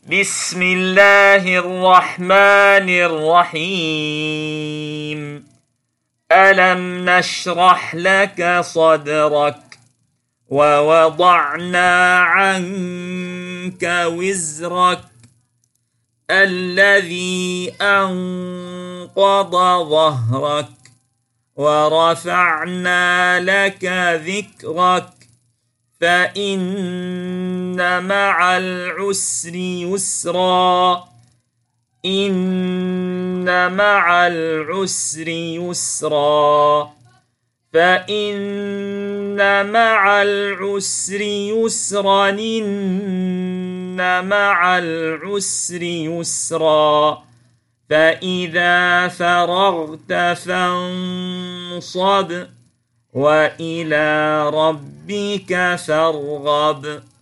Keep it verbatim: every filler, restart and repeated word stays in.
بسم الله الرحمن الرحيم. ألم نشرح لك صدرك ووضعنا عنك وزرك الذي أنقض ظهرك ورفعنا لك ذكرك فإن مع العسر يسرا إن مع العسر يسرا فإن مع العسر يسرا إن مع العسر يسرا فإذا فرغت فانصب وإلى ربك فارغب.